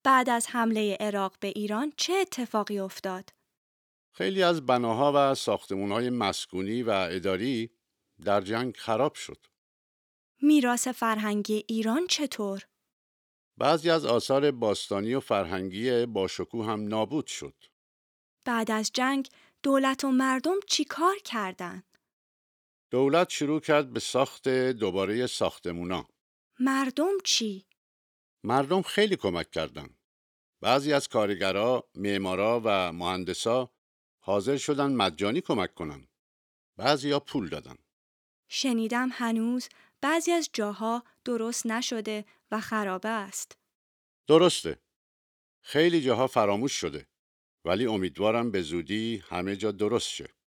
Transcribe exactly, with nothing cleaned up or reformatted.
بعد از حمله عراق به ایران چه اتفاقی افتاد؟ خیلی از بناها و ساختمان‌های مسکونی و اداری در جنگ خراب شد. میراث فرهنگی ایران چطور؟ بعضی از آثار باستانی و فرهنگی باشکوه هم نابود شد. بعد از جنگ دولت و مردم چی کار کردن؟ دولت شروع کرد به ساخت دوباره ساختمونا. مردم چی؟ مردم خیلی کمک کردند. بعضی از کارگرا، معمارا و مهندسا حاضر شدن مجانی کمک کنند. بعضیا پول دادن. شنیدم هنوز بعضی از جاها درست نشده و خرابه است. درسته. خیلی جاها فراموش شده. ولی امیدوارم به زودی همه جا درست شه.